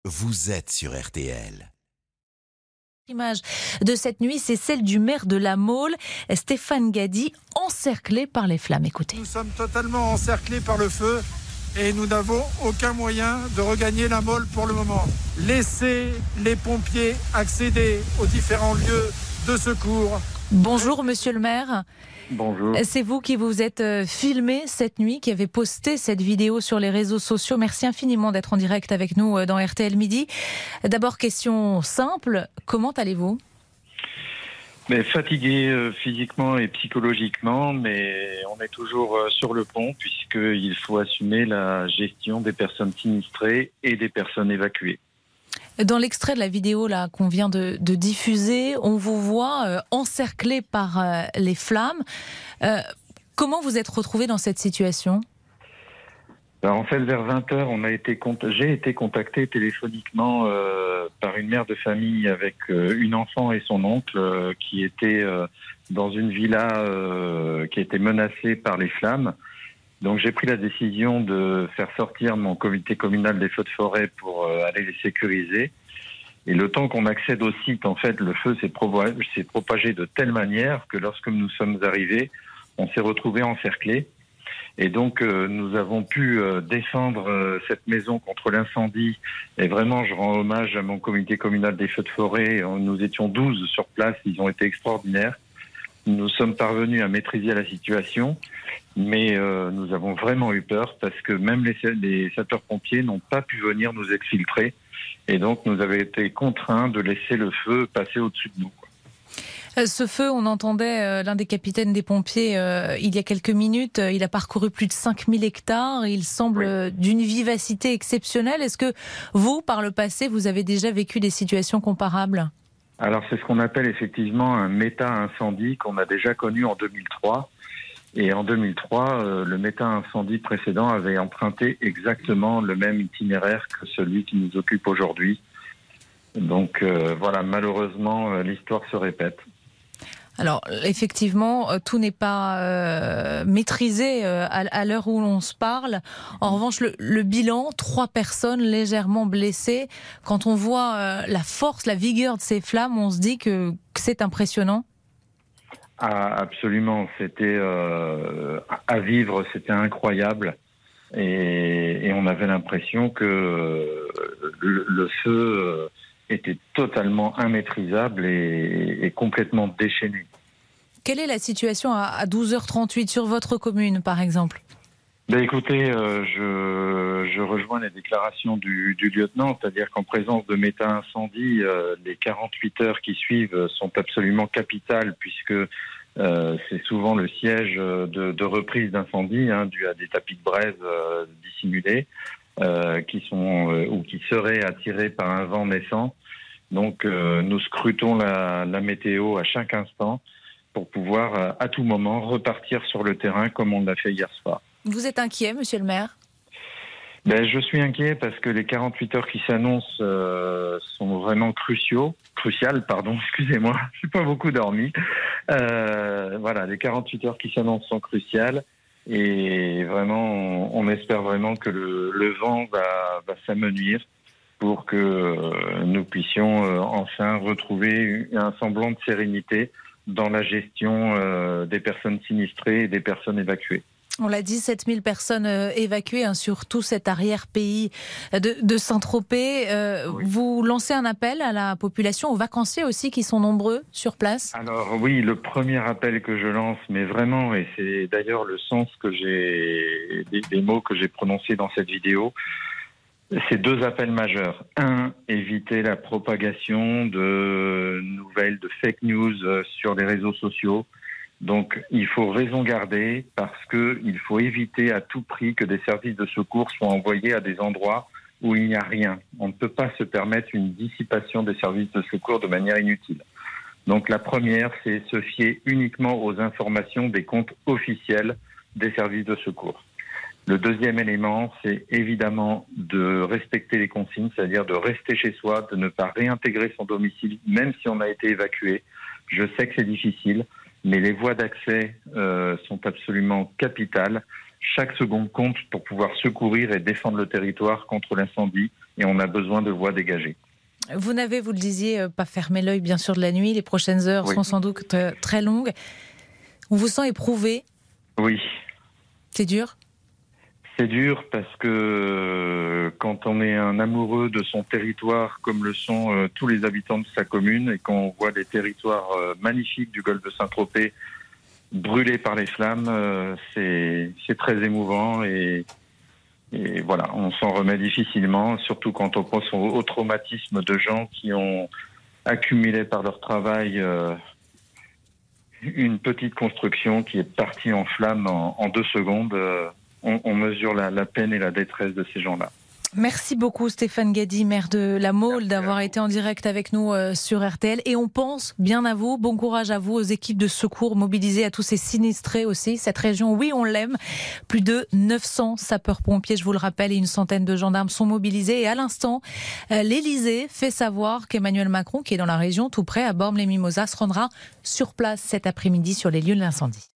vous êtes sur RTL. L'image de cette nuit, c'est celle du maire de La Mole, Stéphane Gady, encerclé par les flammes. Écoutez. Nous sommes totalement encerclés par le feu et nous n'avons aucun moyen de regagner La Mole pour le moment. Laissez les pompiers accéder aux différents lieux de secours. Bonjour monsieur le maire. Bonjour. C'est vous qui vous êtes filmé cette nuit, qui avez posté cette vidéo sur les réseaux sociaux. Merci infiniment d'être en direct avec nous dans RTL Midi. D'abord, question simple, comment allez-vous ? Mais fatigué physiquement et psychologiquement, mais on est toujours sur le pont puisqu'il faut assumer la gestion des personnes sinistrées et des personnes évacuées. Dans l'extrait de la vidéo là qu'on vient de diffuser, on vous voit encerclé par les flammes. Comment vous êtes retrouvé dans cette situation ? En fait, vers 20h, j'ai été contacté téléphoniquement par une mère de famille avec une enfant et son oncle qui était dans une villa qui était menacée par les flammes. Donc j'ai pris la décision de faire sortir mon comité communal des feux de forêt pour aller les sécuriser. Et le temps qu'on accède au site, en fait, le feu s'est propagé de telle manière que lorsque nous sommes arrivés, on s'est retrouvés encerclés. Et donc nous avons pu défendre cette maison contre l'incendie. Et vraiment, je rends hommage à mon comité communal des feux de forêt. Nous étions 12 sur place, ils ont été extraordinaires. Nous sommes parvenus à maîtriser la situation, mais nous avons vraiment eu peur parce que même les sapeurs-pompiers n'ont pas pu venir nous exfiltrer. Et donc, nous avons été contraints de laisser le feu passer au-dessus de nous. Ce feu, on entendait l'un des capitaines des pompiers il y a quelques minutes. Il a parcouru plus de 5000 hectares. Il semble d'une vivacité exceptionnelle. Est-ce que vous, par le passé, vous avez déjà vécu des situations comparables ? Alors, c'est ce qu'on appelle effectivement un méta-incendie qu'on a déjà connu en 2003. Et en 2003, le méta-incendie précédent avait emprunté exactement le même itinéraire que celui qui nous occupe aujourd'hui. Donc voilà, malheureusement, l'histoire se répète. Alors, effectivement, tout n'est pas maîtrisé à l'heure où l'on se parle. En revanche, le bilan, 3 personnes légèrement blessées. Quand on voit la force, la vigueur de ces flammes, on se dit que c'est impressionnant. Ah, absolument, c'était à vivre, c'était incroyable. Et on avait l'impression que le feu était totalement immaîtrisable et complètement déchaîné. Quelle est la situation à 12h38 sur votre commune, par exemple ? Ben écoutez, je rejoins les déclarations du lieutenant, c'est-à-dire qu'en présence de méta-incendie, les 48 heures qui suivent sont absolument capitales puisque c'est souvent le siège de reprise d'incendie dû à des tapis de braise dissimulés. Qui sont ou qui seraient attirés par un vent naissant. Donc nous scrutons la météo à chaque instant pour pouvoir à tout moment repartir sur le terrain comme on l'a fait hier soir. Vous êtes inquiet, monsieur le maire ? Je suis inquiet parce que les 48 heures qui s'annoncent sont vraiment cruciales, excusez-moi, je n'ai pas beaucoup dormi. Voilà, les 48 heures qui s'annoncent sont cruciales. Et vraiment, on espère vraiment que le vent va s'amenuire pour que nous puissions enfin retrouver un semblant de sérénité dans la gestion des personnes sinistrées et des personnes évacuées. On l'a dit, 7000 personnes évacuées sur tout cet arrière-pays de Saint-Tropez. Oui. Vous lancez un appel à la population, aux vacanciers aussi qui sont nombreux sur place ? Alors oui, le premier appel que je lance, mais vraiment, et c'est d'ailleurs le sens des mots que j'ai prononcés dans cette vidéo, c'est 2 appels majeurs. 1, éviter la propagation de nouvelles, de fake news sur les réseaux sociaux. Donc, il faut raison garder parce qu'il faut éviter à tout prix que des services de secours soient envoyés à des endroits où il n'y a rien. On ne peut pas se permettre une dissipation des services de secours de manière inutile. Donc, la première, c'est se fier uniquement aux informations des comptes officiels des services de secours. Le deuxième élément, c'est évidemment de respecter les consignes, c'est-à-dire de rester chez soi, de ne pas réintégrer son domicile, même si on a été évacué. Je sais que c'est difficile, mais les voies d'accès sont absolument capitales. Chaque seconde compte pour pouvoir secourir et défendre le territoire contre l'incendie et on a besoin de voies dégagées. Vous n'avez, vous le disiez, pas fermé l'œil bien sûr de la nuit. Les prochaines heures sont sans doute très longues. On vous sent éprouvé? Oui. C'est dur? C'est dur parce que quand on est un amoureux de son territoire, comme le sont tous les habitants de sa commune, et qu'on voit les territoires magnifiques du golfe de Saint-Tropez brûlés par les flammes, c'est très émouvant et voilà, on s'en remet difficilement, surtout quand on pense au traumatisme de gens qui ont accumulé par leur travail une petite construction qui est partie en flammes en 2 secondes. On mesure la peine et la détresse de ces gens-là. Merci beaucoup Stéphane Gady, maire de La Mole, d'avoir été en direct avec nous sur RTL. Et on pense bien à vous, bon courage à vous, aux équipes de secours mobilisées, à tous ces sinistrés aussi. Cette région, oui, on l'aime. Plus de 900 sapeurs-pompiers, je vous le rappelle, et une centaine de gendarmes sont mobilisés. Et à l'instant, l'Élysée fait savoir qu'Emmanuel Macron, qui est dans la région, tout près, à Bormes-les-Mimosas, se rendra sur place cet après-midi sur les lieux de l'incendie.